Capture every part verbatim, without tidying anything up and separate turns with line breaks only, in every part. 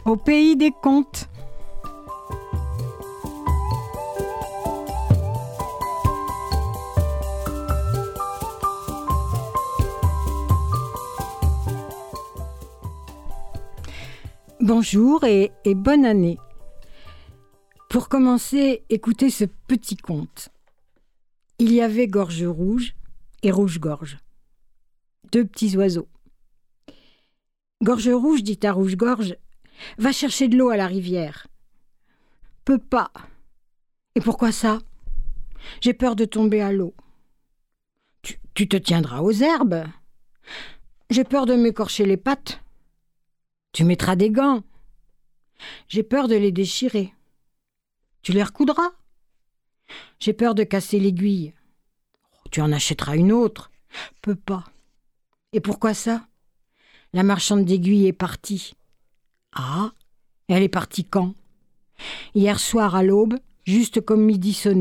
Au pays des contes. Bonjour et, et bonne année. Pour commencer, écoutez ce petit conte. Il y avait Gorge Rouge et Rouge-Gorge, deux petits oiseaux. Gorge Rouge dit à Rouge-Gorge: « Va chercher de l'eau à la rivière. »« Peux pas. »« Et pourquoi ça ? » ?»« J'ai peur de tomber à l'eau. »« Tu, tu te tiendras aux herbes. »« J'ai peur de m'écorcher les pattes. »« Tu mettras des gants. »« J'ai peur de les déchirer. »« Tu les recoudras. »« J'ai peur de casser l'aiguille. »« Tu en achèteras une autre. »« Peux pas. »« Et pourquoi ça ? » ?»« La marchande d'aiguilles est partie. »« Ah, elle est partie quand ? » ?»« Hier soir à l'aube, juste comme midi sonnait. »«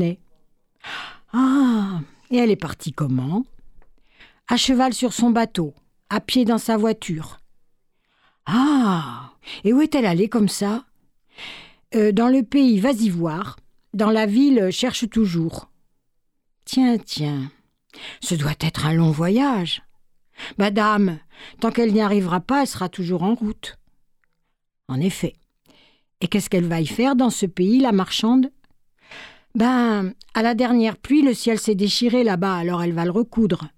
Ah, et elle est partie comment ? » ?»« À cheval sur son bateau, à pied dans sa voiture. »« Ah, et où est-elle allée comme ça ? » euh, « Dans le pays, vas-y voir. Dans la ville, cherche toujours. »« Tiens, tiens, ce doit être un long voyage. »« Madame, tant qu'elle n'y arrivera pas, elle sera toujours en route. » En effet. Et qu'est-ce qu'elle va y faire dans ce pays, la marchande ? Ben, à la dernière pluie, le ciel s'est déchiré là-bas, alors elle va le recoudre.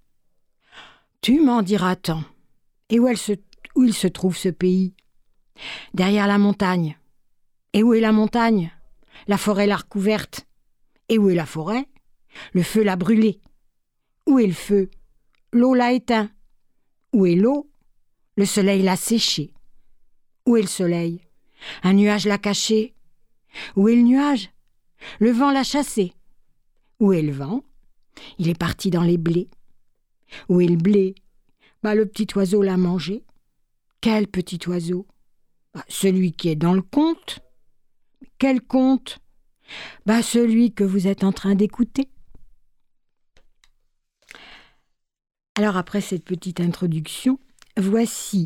Tu m'en diras tant. Et où, elle se, où il se trouve ce pays ? Derrière la montagne. Et où est la montagne ? La forêt l'a recouverte. Et où est la forêt ? Le feu l'a brûlée. Où est le feu ? L'eau l'a éteint. Où est l'eau ? Le soleil l'a séché. Où est le soleil ? Un nuage l'a caché. Où est le nuage ? Le vent l'a chassé. Où est le vent ? Il est parti dans les blés. Où est le blé ? Bah, le petit oiseau l'a mangé. Quel petit oiseau ? Bah, celui qui est dans le conte. Quel conte ? Bah, celui que vous êtes en train d'écouter. Alors, après cette petite introduction, voici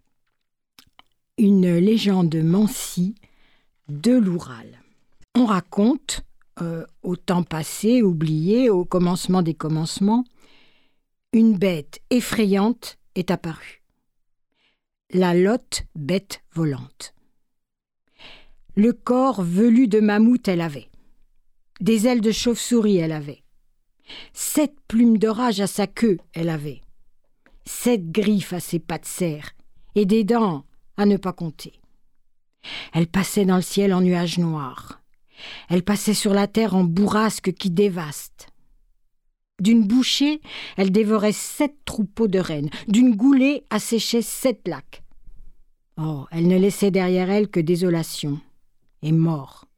une légende mansie de l'Oural. On raconte, euh, au temps passé, oublié, au commencement des commencements, une bête effrayante est apparue. La lotte bête volante. Le corps velu de mammouth elle avait. Des ailes de chauve-souris elle avait. Sept plumes d'orage à sa queue elle avait. Sept griffes à ses pattes serres et des dents à ne pas compter. Elle passait dans le ciel en nuages noirs. Elle passait sur la terre en bourrasque qui dévaste. D'une bouchée, elle dévorait sept troupeaux de rennes. D'une goulée, asséchait sept lacs. Oh, elle ne laissait derrière elle que désolation et mort.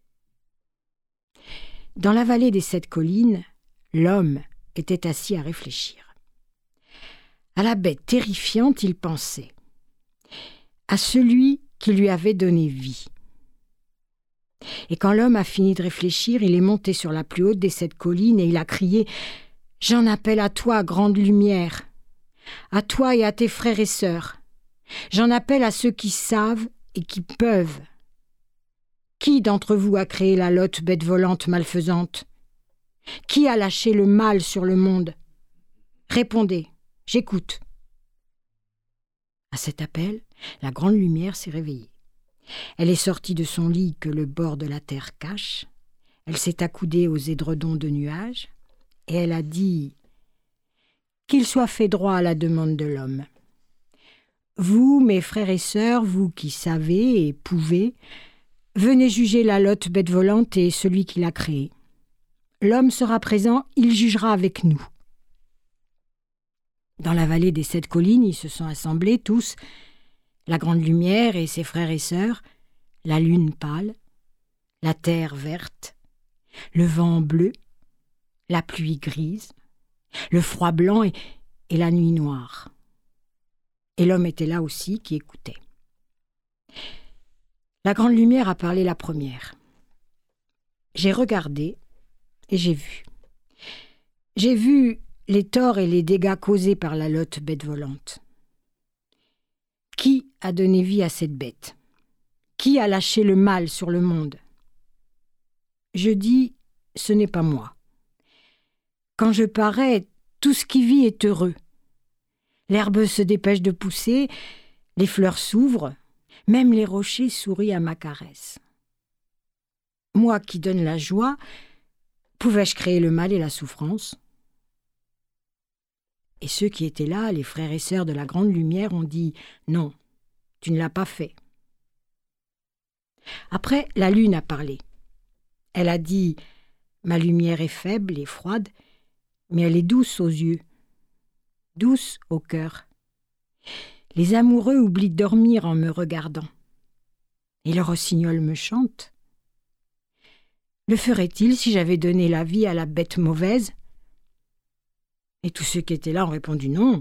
Dans la vallée des sept collines, l'homme était assis à réfléchir. À la bête terrifiante, il pensait. À celui qui lui avait donné vie. Et quand l'homme a fini de réfléchir, il est monté sur la plus haute des sept collines et il a crié « J'en appelle à toi, grande lumière, à toi et à tes frères et sœurs. J'en appelle à ceux qui savent et qui peuvent. Qui d'entre vous a créé la lotte bête volante malfaisante ? Qui a lâché le mal sur le monde ? Répondez, j'écoute. » À cet appel, la grande lumière s'est réveillée. Elle est sortie de son lit que le bord de la terre cache. Elle s'est accoudée aux édredons de nuages et elle a dit « Qu'il soit fait droit à la demande de l'homme. Vous, mes frères et sœurs, vous qui savez et pouvez, venez juger la lotte bête volante et celui qui l'a créée. L'homme sera présent, il jugera avec nous. » Dans la vallée des sept collines, ils se sont assemblés tous, la grande lumière et ses frères et sœurs, la lune pâle, la terre verte, le vent bleu, la pluie grise, le froid blanc et, et la nuit noire. Et l'homme était là aussi qui écoutait. La grande lumière a parlé la première. J'ai regardé et j'ai vu. J'ai vu les torts et les dégâts causés par la lotte bête volante. Qui a donné vie à cette bête ? Qui a lâché le mal sur le monde? Je dis, ce n'est pas moi. Quand je parais, tout ce qui vit est heureux. L'herbe se dépêche de pousser, les fleurs s'ouvrent, même les rochers sourient à ma caresse. Moi qui donne la joie, pouvais-je créer le mal et la souffrance? Et ceux qui étaient là, les frères et sœurs de la grande lumière, ont dit « Non, tu ne l'as pas fait ». Après, la lune a parlé. Elle a dit « Ma lumière est faible et froide, mais elle est douce aux yeux, douce au cœur. Les amoureux oublient de dormir en me regardant. Et le rossignol me chante. Le ferait-il si j'avais donné la vie à la bête mauvaise ?» Et tous ceux qui étaient là ont répondu non.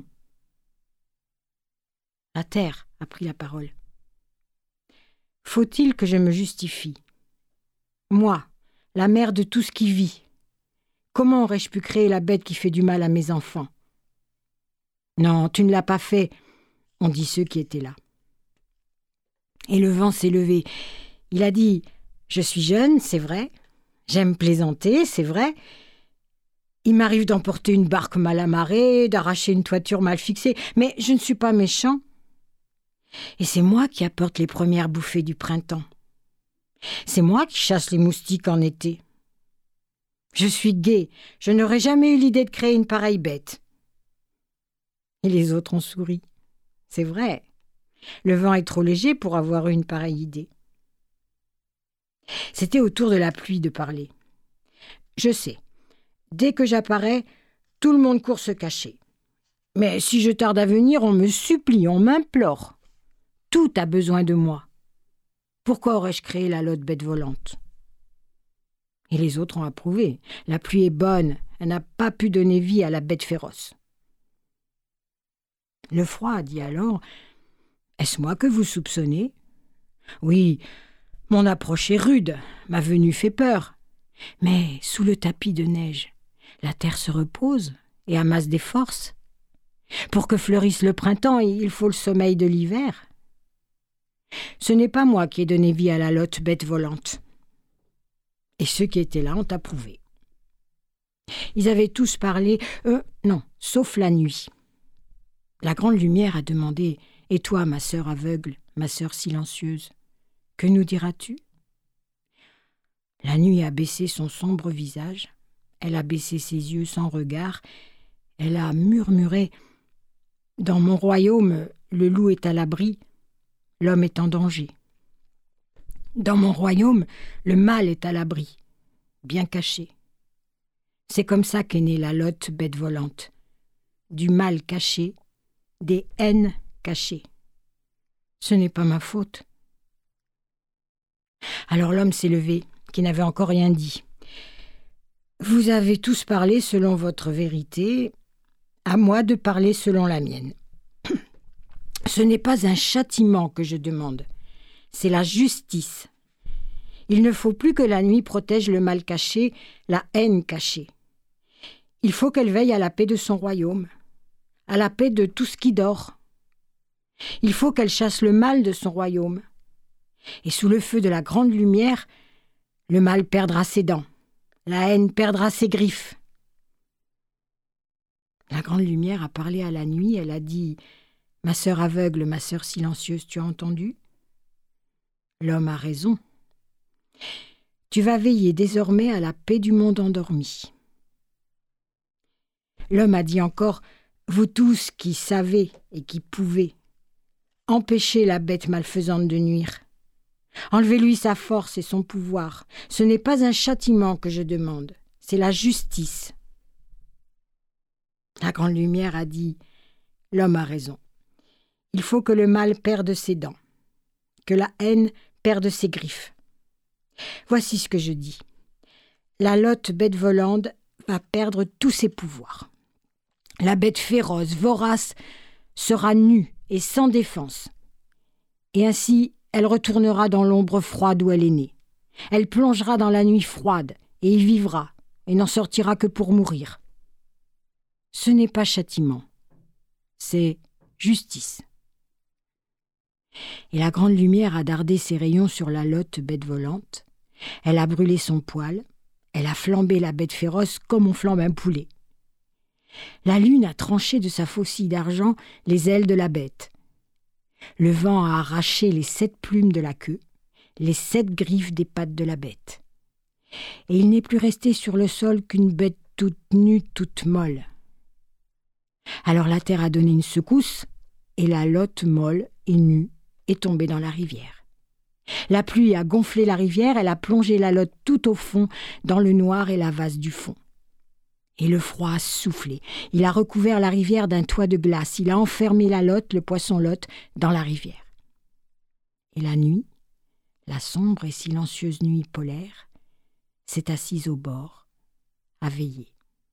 La terre a pris la parole. Faut-il que je me justifie? Moi, la mère de tout ce qui vit, comment aurais-je pu créer la bête qui fait du mal à mes enfants? Non, tu ne l'as pas fait, ont dit ceux qui étaient là. Et le vent s'est levé. Il a dit « Je suis jeune, c'est vrai. J'aime plaisanter, c'est vrai. Il m'arrive d'emporter une barque mal amarrée, d'arracher une toiture mal fixée, mais je ne suis pas méchant. Et c'est moi qui apporte les premières bouffées du printemps. C'est moi qui chasse les moustiques en été. Je suis gai, je n'aurais jamais eu l'idée de créer une pareille bête. » Et les autres ont souri. C'est vrai, le vent est trop léger pour avoir eu une pareille idée. C'était au tour de la pluie de parler. Je sais, dès que j'apparais, tout le monde court se cacher. Mais si je tarde à venir, on me supplie, on m'implore. Tout a besoin de moi. Pourquoi aurais-je créé la lotte bête volante? Et les autres ont approuvé. La pluie est bonne, elle n'a pas pu donner vie à la bête féroce. Le froid a dit alors « Est-ce moi que vous soupçonnez? Oui, mon approche est rude, ma venue fait peur. Mais sous le tapis de neige, la terre se repose et amasse des forces. Pour que fleurisse le printemps, il faut le sommeil de l'hiver. Ce n'est pas moi qui ai donné vie à la lotte bête volante. » Et ceux qui étaient là ont approuvé. Ils avaient tous parlé, euh, non, sauf la nuit. La grande lumière a demandé « Et toi, ma sœur aveugle, ma sœur silencieuse, que nous diras-tu » La nuit a baissé son sombre visage, elle a baissé ses yeux sans regard, elle a murmuré « Dans mon royaume, le loup est à l'abri, l'homme est en danger. Dans mon royaume, le mal est à l'abri, bien caché. C'est comme ça qu'est née la lotte bête volante, du mal caché, des haines cachées. Ce n'est pas ma faute. » Alors l'homme s'est levé, qui n'avait encore rien dit. « Vous avez tous parlé selon votre vérité, à moi de parler selon la mienne. Ce n'est pas un châtiment que je demande, c'est la justice. Il ne faut plus que la nuit protège le mal caché, la haine cachée. Il faut qu'elle veille à la paix de son royaume, à la paix de tout ce qui dort. Il faut qu'elle chasse le mal de son royaume. Et sous le feu de la grande lumière, le mal perdra ses dents, la haine perdra ses griffes. » La grande lumière a parlé à la nuit, elle a dit « Ma sœur aveugle, ma sœur silencieuse, tu as entendu? L'homme a raison. Tu vas veiller désormais à la paix du monde endormi. » L'homme a dit encore « Vous tous qui savez et qui pouvez, empêchez la bête malfaisante de nuire. Enlevez-lui sa force et son pouvoir. Ce n'est pas un châtiment que je demande, c'est la justice. » La grande lumière a dit « L'homme a raison. Il faut que le mal perde ses dents, que la haine perde ses griffes. Voici ce que je dis. La lotte bête volante va perdre tous ses pouvoirs. La bête féroce, vorace, sera nue et sans défense. Et ainsi, elle retournera dans l'ombre froide où elle est née. Elle plongera dans la nuit froide et y vivra et n'en sortira que pour mourir. Ce n'est pas châtiment, c'est justice. et la grande lumière a dardé ses rayons sur la lotte bête volante. Elle a brûlé son poil, elle a flambé la bête féroce comme on flambe un poulet. La lune a tranché de sa faucille d'argent les ailes de la bête. Le vent a arraché les sept plumes de la queue, les sept griffes des pattes de la bête. Et il n'est plus resté sur le sol qu'une bête toute nue, toute molle. Alors la terre a donné une secousse, et la lotte molle et nue est tombée dans la rivière. La pluie a gonflé la rivière, elle a plongé la lotte tout au fond, dans le noir et la vase du fond. Et le froid a soufflé, il a recouvert la rivière d'un toit de glace, il a enfermé la lotte, le poisson lotte, dans la rivière. Et la nuit, la sombre et silencieuse nuit polaire, s'est assise au bord, à veiller.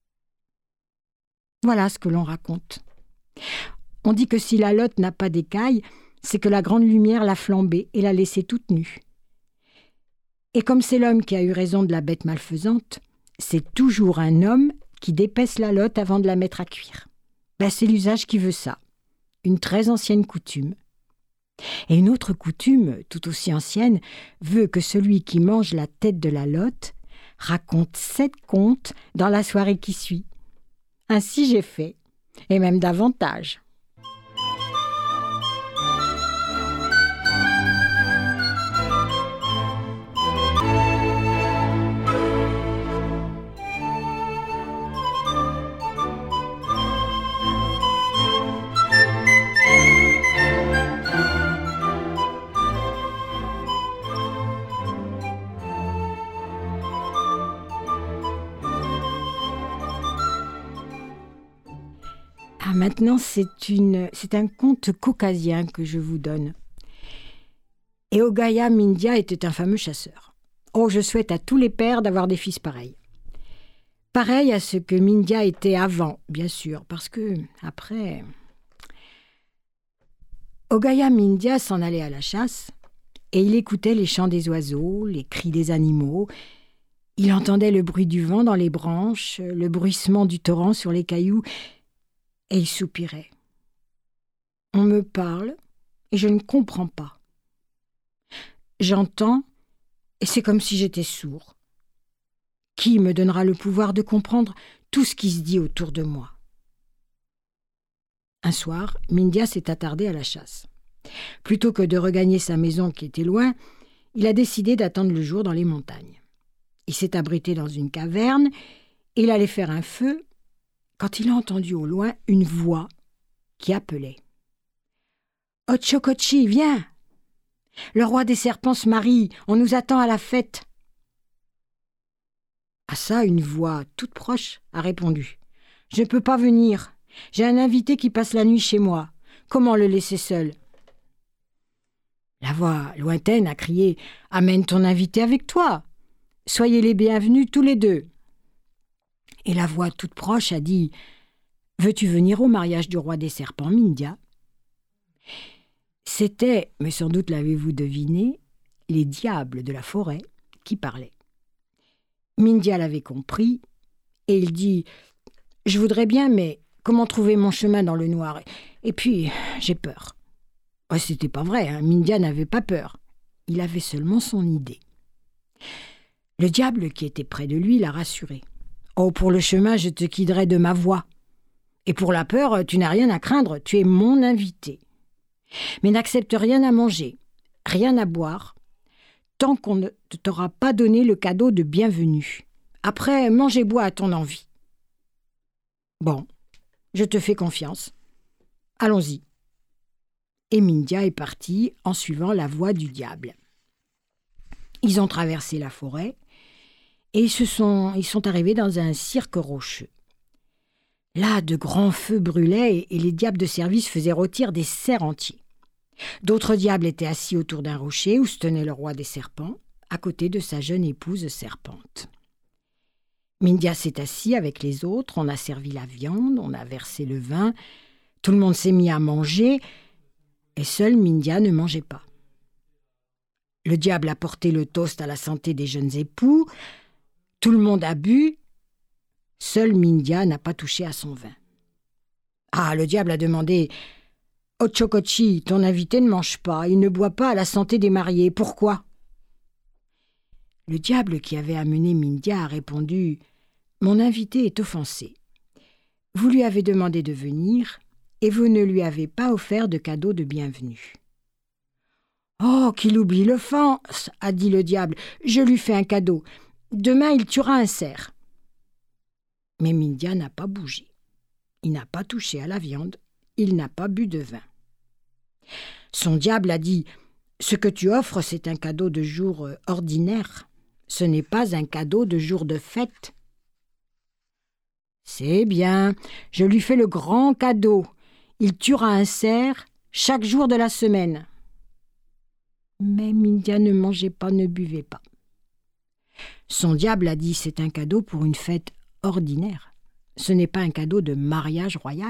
Voilà ce que l'on raconte. On dit que si la lotte n'a pas d'écailles, c'est que la grande lumière l'a flambée et l'a laissée toute nue. Et comme c'est l'homme qui a eu raison de la bête malfaisante, c'est toujours un homme qui dépaisse la lotte avant de la mettre à cuire. Ben, c'est l'usage qui veut ça, une très ancienne coutume. Et une autre coutume, tout aussi ancienne, veut que celui qui mange la tête de la lotte raconte sept contes dans la soirée qui suit. Ainsi j'ai fait, et même davantage. Ah, maintenant, c'est, une, c'est un conte caucasien que je vous donne. Eogaya Mindya était un fameux chasseur. Oh, je souhaite à tous les pères d'avoir des fils pareils. Pareil à ce que Mindya était avant, bien sûr, parce que, après... Eogaya Mindya s'en allait à la chasse, et il écoutait les chants des oiseaux, les cris des animaux. Il entendait le bruit du vent dans les branches, le bruissement du torrent sur les cailloux, et il soupirait. On me parle et je ne comprends pas. J'entends et c'est comme si j'étais sourd. Qui me donnera le pouvoir de comprendre tout ce qui se dit autour de moi? Un soir, Mindya s'est attardé à la chasse. Plutôt que de regagner sa maison qui était loin, il a décidé d'attendre le jour dans les montagnes. Il s'est abrité dans une caverne et il allait faire un feu quand il a entendu au loin une voix qui appelait. « Otchokochi, viens! Le roi des serpents se marie, on nous attend à la fête. » À ça, une voix toute proche a répondu. « Je ne peux pas venir, j'ai un invité qui passe la nuit chez moi. Comment le laisser seul ?» La voix lointaine a crié « Amène ton invité avec toi. Soyez les bienvenus tous les deux. » Et la voix toute proche a dit « Veux-tu venir au mariage du roi des serpents, Mindya ?» C'était, mais sans doute l'avez-vous deviné, les diables de la forêt qui parlaient. Mindya l'avait compris et il dit « Je voudrais bien, mais comment trouver mon chemin dans le noir? Et puis, j'ai peur. » Oh, c'était pas vrai, hein. Mindya n'avait pas peur. Il avait seulement son idée. Le diable qui était près de lui l'a rassuré. « Oh, pour le chemin, je te guiderai de ma voix. Et pour la peur, tu n'as rien à craindre, tu es mon invité. Mais n'accepte rien à manger, rien à boire, tant qu'on ne t'aura pas donné le cadeau de bienvenue. Après, mange et bois à ton envie. Bon, je te fais confiance. Allons-y. » Et Mindya est parti en suivant la voie du diable. Ils ont traversé la forêt et ils, se sont, ils sont arrivés dans un cirque rocheux. Là, de grands feux brûlaient et les diables de service faisaient rôtir des cerfs entiers. D'autres diables étaient assis autour d'un rocher où se tenait le roi des serpents, à côté de sa jeune épouse serpente. Mindya s'est assis avec les autres, on a servi la viande, on a versé le vin, tout le monde s'est mis à manger, et seul Mindya ne mangeait pas. Le diable a porté le toast à la santé des jeunes époux, tout le monde a bu, seul Mindya n'a pas touché à son vin. Ah, le diable a demandé « Ochokochi, ton invité ne mange pas, il ne boit pas à la santé des mariés. Pourquoi ?» Le diable qui avait amené Mindja a répondu « Mon invité est offensé. Vous lui avez demandé de venir et vous ne lui avez pas offert de cadeau de bienvenue. »« Oh, qu'il oublie l'offense !» a dit le diable. « Je lui fais un cadeau. Demain, il tuera un cerf. » Mais Mindja n'a pas bougé. Il n'a pas touché à la viande. Il n'a pas bu de vin. Son diable a dit « Ce que tu offres, c'est un cadeau de jour ordinaire. Ce n'est pas un cadeau de jour de fête. » « C'est bien, je lui fais le grand cadeau. Il tuera un cerf chaque jour de la semaine. » Mais Mindja ne mangeait pas, ne buvait pas. Son diable a dit « C'est un cadeau pour une fête ordinaire. Ce n'est pas un cadeau de mariage royal. »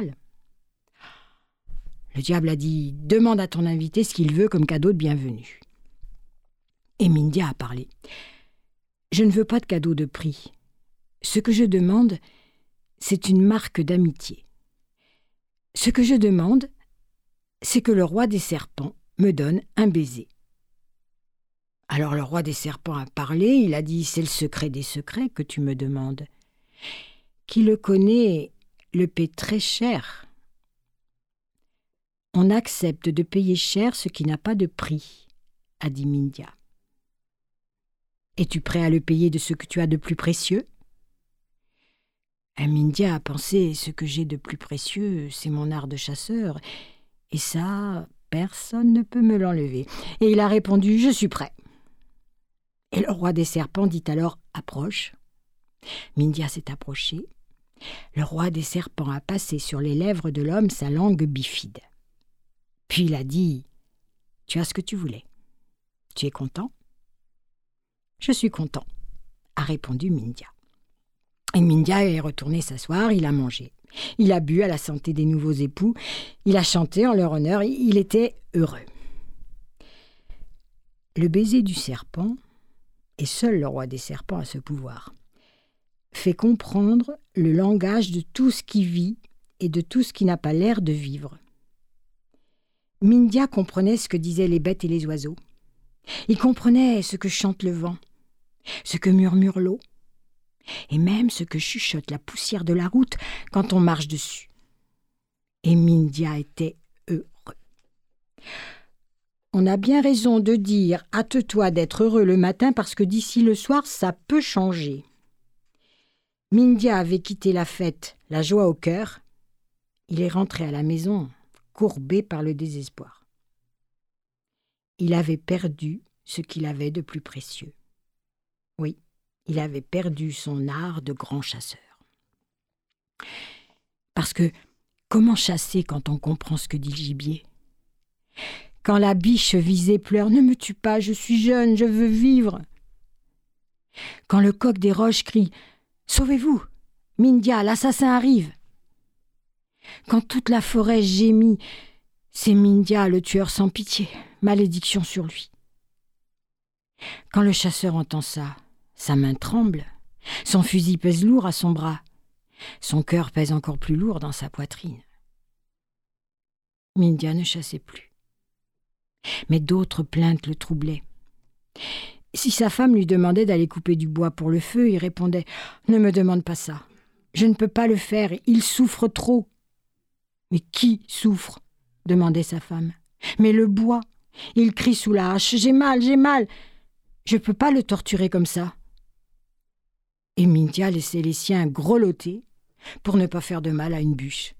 Le diable a dit « Demande à ton invité ce qu'il veut comme cadeau de bienvenue. » Et Mindja a parlé. « Je ne veux pas de cadeau de prix. Ce que je demande, c'est une marque d'amitié. Ce que je demande, c'est que le roi des serpents me donne un baiser. » Alors le roi des serpents a parlé, il a dit « C'est le secret des secrets que tu me demandes. Qui le connaît le paie très cher. On accepte de payer cher ce qui n'a pas de prix, » a dit Mindja. « Es-tu prêt à le payer de ce que tu as de plus précieux ?» Mindja a pensé « Ce que j'ai de plus précieux, c'est mon art de chasseur, et ça, personne ne peut me l'enlever. » Et il a répondu « Je suis prêt. » Et le roi des serpents dit alors « Approche. » Mindja s'est approché. Le roi des serpents a passé sur les lèvres de l'homme sa langue bifide. Puis il a dit « Tu as ce que tu voulais. Tu es content ?»« Je suis content, » a répondu Mindja. Et Mindja est retourné s'asseoir, il a mangé. Il a bu à la santé des nouveaux époux, il a chanté en leur honneur, il était heureux. Le baiser du serpent, et seul le roi des serpents a ce pouvoir, fait comprendre le langage de tout ce qui vit et de tout ce qui n'a pas l'air de vivre. Mindja comprenait ce que disaient les bêtes et les oiseaux. Il comprenait ce que chante le vent, ce que murmure l'eau, et même ce que chuchote la poussière de la route quand on marche dessus. Et Mindja était heureux. On a bien raison de dire « hâte-toi d'être heureux le matin parce que d'ici le soir, ça peut changer ». Mindja avait quitté la fête, la joie au cœur. Il est rentré à la maison, courbé par le désespoir. Il avait perdu ce qu'il avait de plus précieux. Oui, il avait perdu son art de grand chasseur. Parce que comment chasser quand on comprend ce que dit le gibier ? Quand la biche visée pleure « Ne me tue pas, je suis jeune, je veux vivre !» Quand le coq des roches crie « Sauvez-vous, Mindja, l'assassin arrive !» Quand toute la forêt gémit « C'est Mindja, le tueur sans pitié, malédiction sur lui !» Quand le chasseur entend ça, sa main tremble, son fusil pèse lourd à son bras, son cœur pèse encore plus lourd dans sa poitrine. Mindja ne chassait plus. Mais d'autres plaintes le troublaient. Si sa femme lui demandait d'aller couper du bois pour le feu, il répondait « Ne me demande pas ça, je ne peux pas le faire, il souffre trop. » « Mais qui souffre ?» demandait sa femme. « Mais le bois, il crie sous la hache « J'ai mal, j'ai mal, je ne peux pas le torturer comme ça. » Et Mindja laissait les siens grelotter pour ne pas faire de mal à une bûche.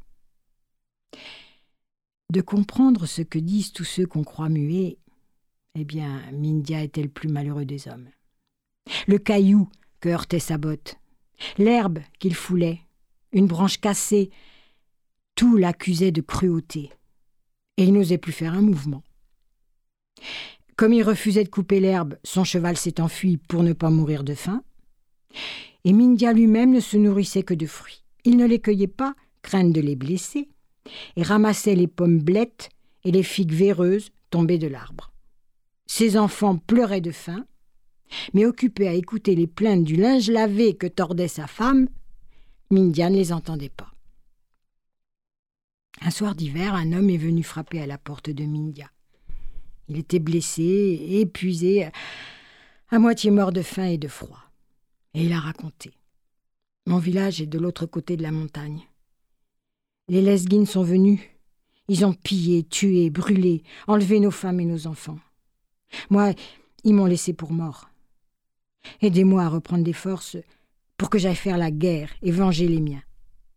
De comprendre ce que disent tous ceux qu'on croit muets, eh bien, Mindja était le plus malheureux des hommes. Le caillou que heurtait sa botte, l'herbe qu'il foulait, une branche cassée, tout l'accusait de cruauté, et il n'osait plus faire un mouvement. Comme il refusait de couper l'herbe, son cheval s'est enfui pour ne pas mourir de faim, et Mindja lui-même ne se nourrissait que de fruits. Il ne les cueillait pas, crainte de les blesser, et ramassait les pommes blettes et les figues véreuses tombées de l'arbre. Ses enfants pleuraient de faim, mais occupés à écouter les plaintes du linge lavé que tordait sa femme, Mindja ne les entendait pas. Un soir d'hiver, un homme est venu frapper à la porte de Mindja. Il était blessé, épuisé, à moitié mort de faim et de froid. Et il a raconté. Mon village est de l'autre côté de la montagne. Les Lesguines sont venus. Ils ont pillé, tué, brûlé, enlevé nos femmes et nos enfants. Moi, ils m'ont laissé pour mort. Aidez-moi à reprendre des forces pour que j'aille faire la guerre et venger les miens.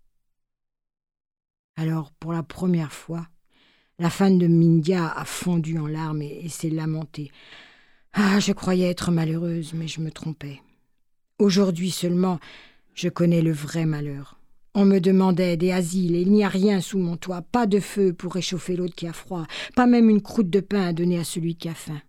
Alors, pour la première fois, la femme de Mindja a fondu en larmes et, et s'est lamentée. Ah, je croyais être malheureuse, mais je me trompais. Aujourd'hui seulement, je connais le vrai malheur. On me demandait des asiles et il n'y a rien sous mon toit, pas de feu pour réchauffer l'autre qui a froid, pas même une croûte de pain à donner à celui qui a faim.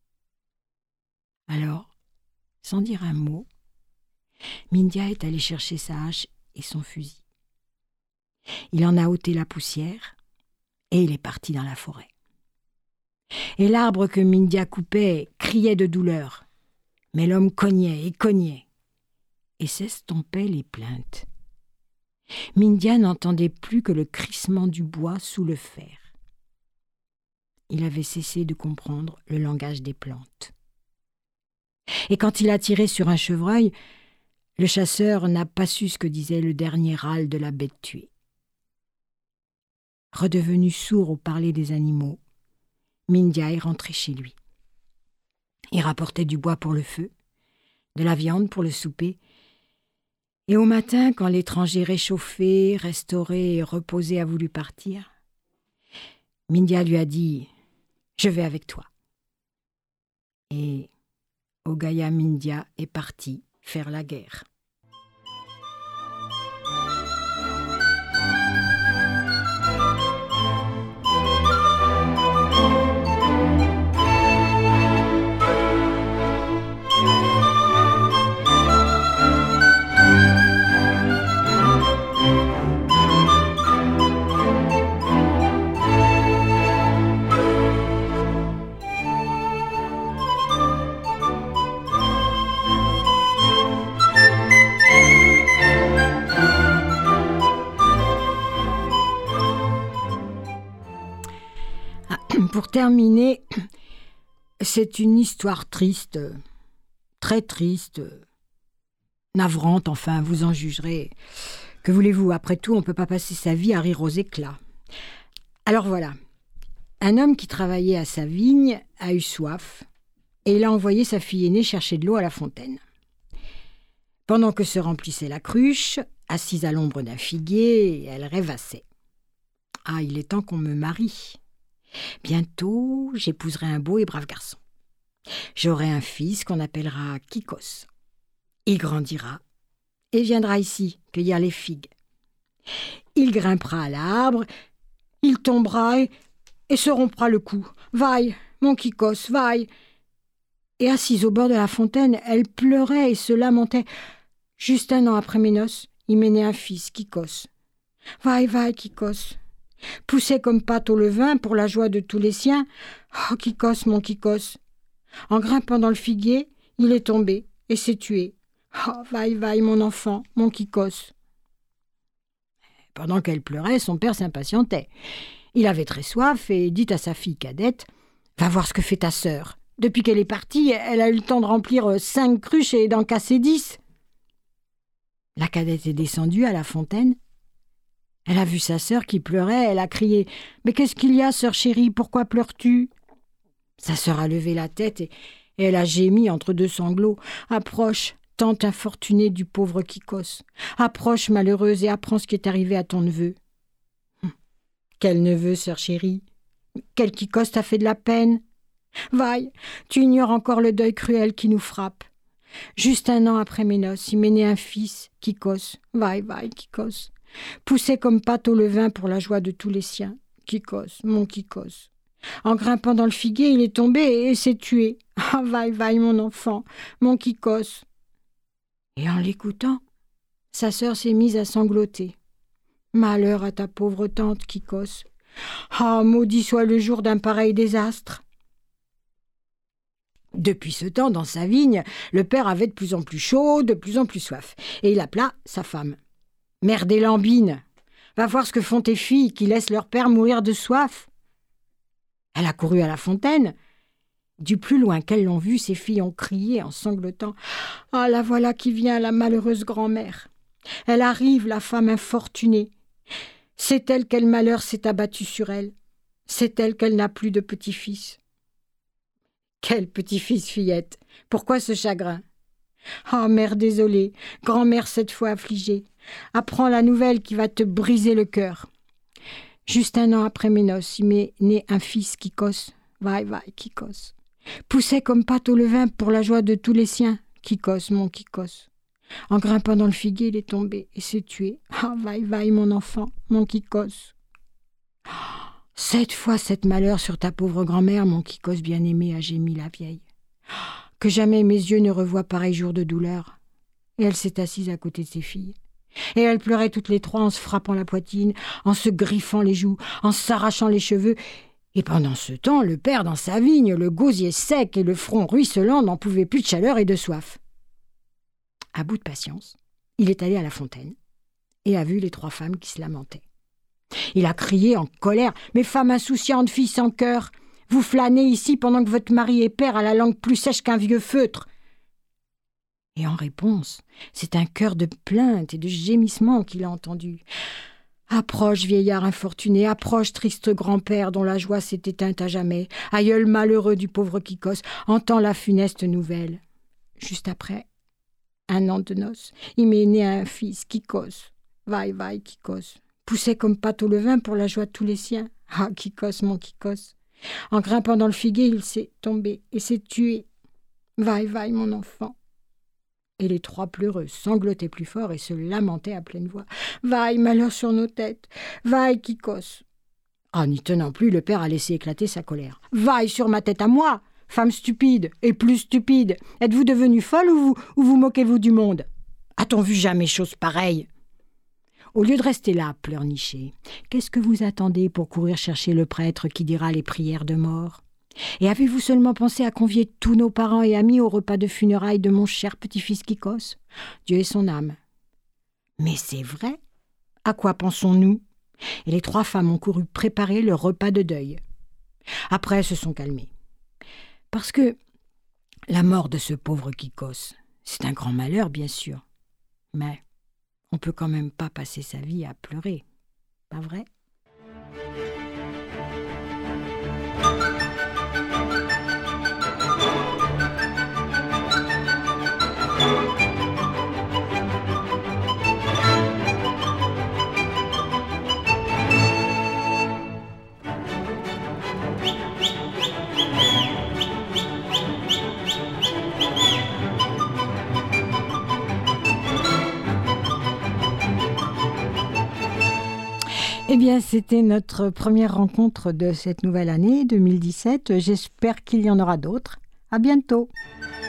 Alors, sans dire un mot, Mindja est allé chercher sa hache et son fusil. Il en a ôté la poussière et il est parti dans la forêt. Et l'arbre que Mindja coupait criait de douleur, mais l'homme cognait et cognait et s'estompait les plaintes. Mindja n'entendait plus que le crissement du bois sous le fer. Il avait cessé de comprendre le langage des plantes. Et quand il a tiré sur un chevreuil, le chasseur n'a pas su ce que disait le dernier râle de la bête tuée. Redevenu sourd au parler des animaux, Mindja est rentré chez lui. Il rapportait du bois pour le feu, de la viande pour le souper, et au matin, quand l'étranger réchauffé, restauré et reposé a voulu partir, Mindja lui a dit « Je vais avec toi ». Et Ogaya Mindja est parti faire la guerre. Pour terminer, c'est une histoire triste, très triste, navrante, enfin, vous en jugerez. Que voulez-vous, après tout, on ne peut pas passer sa vie à rire aux éclats. Alors voilà, un homme qui travaillait à sa vigne a eu soif et il a envoyé sa fille aînée chercher de l'eau à la fontaine. Pendant que se remplissait la cruche, assise à l'ombre d'un figuier, elle rêvassait. « Ah, il est temps qu'on me marie. Bientôt, j'épouserai un beau et brave garçon. J'aurai un fils qu'on appellera Kikos. Il grandira et viendra ici cueillir les figues. Il grimpera à l'arbre, il tombera et, et se rompra le cou. Vaille, mon Kikos, vaille !» Et assise au bord de la fontaine, elle pleurait et se lamentait. Juste un an après mes noces, il m'est né un fils, Kikos. Vaille, vaille, Kikos. Poussait comme pâte au levain pour la joie de tous les siens. Oh, Kikos, mon Kikos. En grimpant dans le figuier, il est tombé et s'est tué. Oh, vaille, vaille, mon enfant, mon Kikos. Pendant qu'elle pleurait, son père s'impatientait. Il avait très soif et dit à sa fille cadette « Va voir ce que fait ta sœur. Depuis qu'elle est partie, elle a eu le temps de remplir cinq cruches et d'en casser dix. » La cadette est descendue à la fontaine. Elle a vu sa sœur qui pleurait, elle a crié « Mais qu'est-ce qu'il y a, sœur chérie, pourquoi pleures-tu » Sa sœur a levé la tête et, et elle a gémi entre deux sanglots. « Approche, tante infortunée du pauvre Kikos. Approche, malheureuse, et apprends ce qui est arrivé à ton neveu. Hum. » « Quel neveu, sœur chérie? Quel Kikos t'a fait de la peine? Vaille, tu ignores encore le deuil cruel qui nous frappe. Juste un an après mes noces, il m'est né un fils, Kikos. Vaille, vaille, Kikos. Poussait comme pâte au levain pour la joie de tous les siens. Kikos, mon Kikos. En grimpant dans le figuier, il est tombé et s'est tué. Ah, vaille, vaille, mon enfant, mon Kikos. » Et en l'écoutant, sa sœur s'est mise à sangloter. « Malheur à ta pauvre tante, Kikos. Ah, maudit soit le jour d'un pareil désastre. » Depuis ce temps, dans sa vigne, le père avait de plus en plus chaud, de plus en plus soif, et il appela sa femme. « Mère des Lambines, Va voir ce que font tes filles qui laissent leur père mourir de soif. » Elle a couru à la fontaine. Du plus loin qu'elles l'ont vue, ses filles ont crié en sanglotant. « Ah, la voilà qui vient, la malheureuse grand-mère. Elle arrive, la femme infortunée. C'est elle quel malheur s'est abattu sur elle. C'est elle qu'elle n'a plus de petit-fils. » « Quel petit-fils, fillette? Pourquoi ce chagrin? »« Ah, mère désolée, grand-mère cette fois affligée, apprends la nouvelle qui va te briser le cœur. Juste un an après mes noces, il m'est né un fils Kikos. Vaille, vaille, Kikos. Poussait comme pâte au levain pour la joie de tous les siens. Kikos, mon Kikos. En grimpant dans le figuier, il est tombé et s'est tué. Ah, vaille, vaille, mon enfant, mon Kikos. Cette fois, cette malheur sur ta pauvre grand-mère, mon Kikos bien-aimé, a gémi la vieille. Que jamais mes yeux ne revoient pareil jour de douleur. Et elle s'est assise à côté de ses filles. Et elles pleuraient toutes les trois en se frappant la poitrine, en se griffant les joues, en s'arrachant les cheveux. Et pendant ce temps, le père, dans sa vigne, le gosier sec et le front ruisselant, n'en pouvait plus de chaleur et de soif. À bout de patience, il est allé à la fontaine et a vu les trois femmes qui se lamentaient. Il a crié en colère « Mes femmes insouciantes, filles sans cœur, vous flânez ici pendant que votre mari et père a la langue plus sèche qu'un vieux feutre. » Et en réponse, c'est un chœur de plaintes et de gémissements qu'il a entendu. « Approche, vieillard infortuné, approche, triste grand-père dont la joie s'est éteinte à jamais. Aïeul malheureux du pauvre Kikos, entends la funeste nouvelle. Juste après, un an de noces, il m'est né un fils, Kikos. Vaille, vaille, Kikos. Poussait comme pâte au levain pour la joie de tous les siens. Ah, Kikos, mon Kikos. En grimpant dans le figuier, il s'est tombé et s'est tué. Vaille, vaille, mon enfant. » Et les trois pleureuses sanglotaient plus fort et se lamentaient à pleine voix. « Vaille, malheur sur nos têtes. Vaille, Kikos. » Ah, n'y tenant plus, le père a laissé éclater sa colère. « Vaille sur ma tête à moi, femme stupide et plus stupide. Êtes-vous devenue folle ou vous, ou vous moquez-vous du monde? A-t-on vu jamais chose pareille? Au lieu de rester là, pleurnicher, qu'est-ce que vous attendez pour courir chercher le prêtre qui dira les prières de mort? Et avez-vous seulement pensé à convier tous nos parents et amis au repas de funérailles de mon cher petit-fils Kikos? Dieu ait son âme. » Mais c'est vrai. À quoi pensons-nous? Et les trois femmes ont couru préparer le repas de deuil. Après, elles se sont calmées. Parce que la mort de ce pauvre Kikos, c'est un grand malheur, bien sûr. Mais on peut quand même pas passer sa vie à pleurer, pas vrai? Eh bien, c'était notre première rencontre de cette nouvelle année deux mille dix-sept. J'espère qu'il y en aura d'autres. À bientôt.